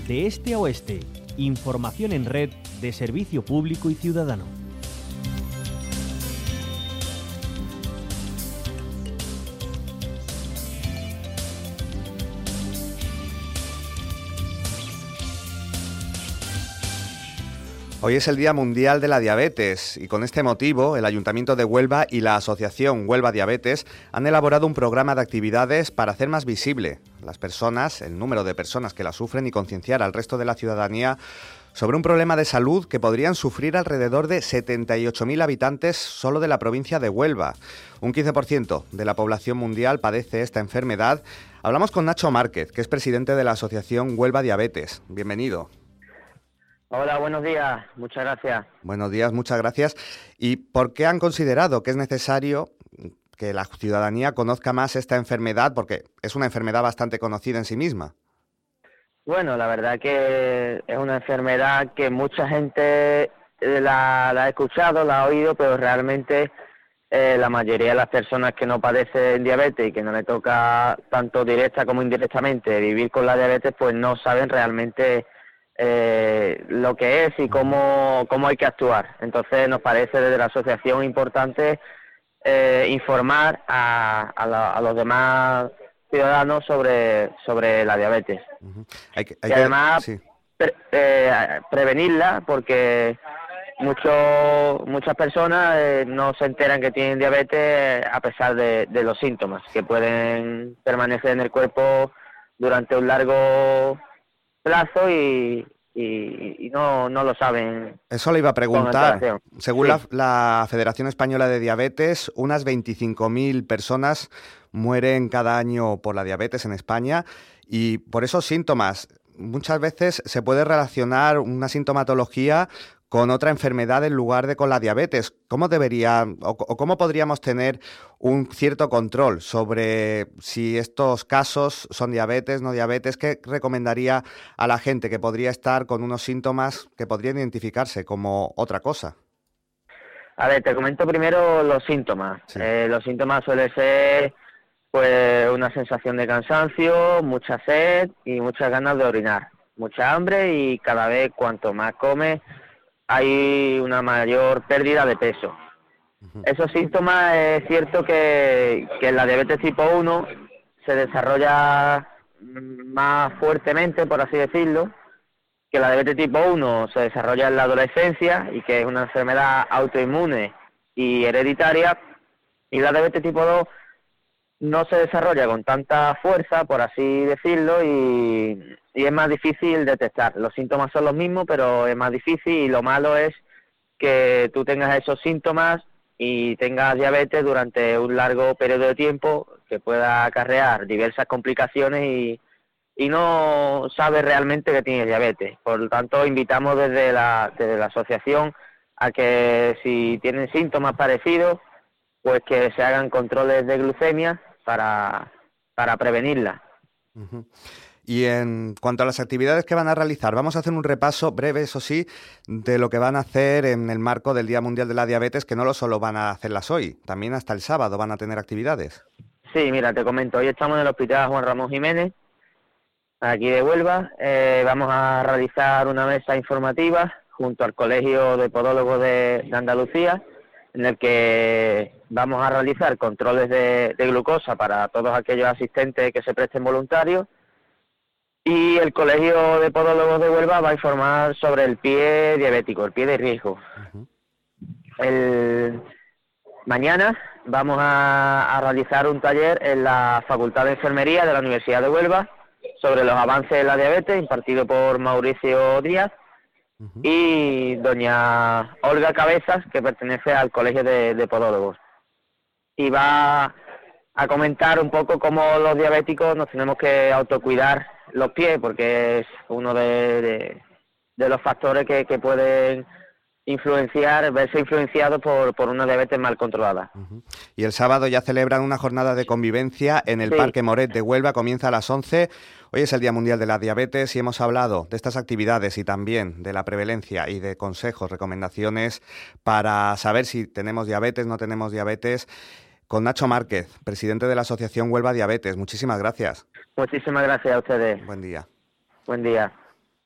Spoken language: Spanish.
De este a oeste, información en red de servicio público y ciudadano. Hoy es el Día Mundial de la Diabetes y con este motivo el Ayuntamiento de Huelva y la Asociación Huelva Diabetes han elaborado un programa de actividades para hacer más visible las personas, el número de personas que la sufren y concienciar al resto de la ciudadanía sobre un problema de salud que podrían sufrir alrededor de 78.000 habitantes solo de la provincia de Huelva. Un 15% de la población mundial padece esta enfermedad. Hablamos con Nacho Márquez, que es presidente de la Asociación Huelva Diabetes. Bienvenido. Hola, buenos días. Muchas gracias. Buenos días, muchas gracias. ¿Y por qué han considerado que es necesario que la ciudadanía conozca más esta enfermedad? Porque es una enfermedad bastante conocida en sí misma. Bueno, la verdad que es una enfermedad que mucha gente la ha escuchado, la ha oído, pero realmente la mayoría de las personas que no padecen diabetes y que no le toca tanto directa como indirectamente vivir con la diabetes, pues no saben realmente lo que es y cómo hay que actuar. Entonces nos parece desde la asociación importante informar a los demás ciudadanos sobre la diabetes. Uh-huh. Y además sí. Prevenirla, porque muchas personas no se enteran que tienen diabetes a pesar de los síntomas que pueden permanecer en el cuerpo durante un largo plazo y no lo saben. Eso le iba a preguntar. Según sí. la Federación Española de Diabetes, unas 25.000 personas mueren cada año por la diabetes en España y por esos síntomas muchas veces se puede relacionar una sintomatología con otra enfermedad en lugar de con la diabetes. ¿Cómo cómo podríamos tener un cierto control sobre si estos casos son diabetes, no diabetes? ¿Qué recomendaría a la gente que podría estar con unos síntomas que podrían identificarse como otra cosa? A ver, te comento primero los síntomas. Sí. Los síntomas suelen ser pues una sensación de cansancio, mucha sed y muchas ganas de orinar, mucha hambre y cada vez cuanto más comes hay una mayor pérdida de peso. Uh-huh. Esos síntomas es cierto que en la diabetes tipo 1 se desarrolla más fuertemente, por así decirlo, que la diabetes tipo 1 se desarrolla en la adolescencia y que es una enfermedad autoinmune y hereditaria, y la diabetes tipo 2 no se desarrolla con tanta fuerza, por así decirlo, y es más difícil detectar. Los síntomas son los mismos, pero es más difícil, y lo malo es que tú tengas esos síntomas y tengas diabetes durante un largo periodo de tiempo que pueda acarrear diversas complicaciones y no sabes realmente que tienes diabetes. Por lo tanto, invitamos desde la asociación a que si tienen síntomas parecidos, pues que se hagan controles de glucemia para prevenirla. Uh-huh. Y en cuanto a las actividades que van a realizar, vamos a hacer un repaso breve, eso sí, de lo que van a hacer en el marco del Día Mundial de la Diabetes, que no solo van a hacerlas hoy, también hasta el sábado van a tener actividades. Sí, mira, te comento, hoy estamos en el Hospital Juan Ramón Jiménez, aquí de Huelva. Vamos a realizar una mesa informativa junto al Colegio de Podólogos de Andalucía, en el que vamos a realizar controles de glucosa para todos aquellos asistentes que se presten voluntarios, y el Colegio de Podólogos de Huelva va a informar sobre el pie diabético, el pie de riesgo. Uh-huh. Mañana vamos a realizar un taller en la Facultad de Enfermería de la Universidad de Huelva sobre los avances de la diabetes, impartido por Mauricio Díaz, uh-huh, y doña Olga Cabezas, que pertenece al Colegio de Podólogos. Y va a comentar un poco cómo los diabéticos nos tenemos que autocuidar los pies, porque es uno de los factores que pueden verse influenciados por una diabetes mal controlada. Uh-huh. Y el sábado ya celebran una jornada de convivencia en el Parque Moret de Huelva, comienza a las 11. Hoy es el Día Mundial de la Diabetes y hemos hablado de estas actividades y también de la prevalencia y de consejos, recomendaciones para saber si tenemos diabetes, no tenemos diabetes, con Nacho Márquez, presidente de la Asociación Huelva Diabetes. Muchísimas gracias. Muchísimas gracias a ustedes. Buen día. Buen día.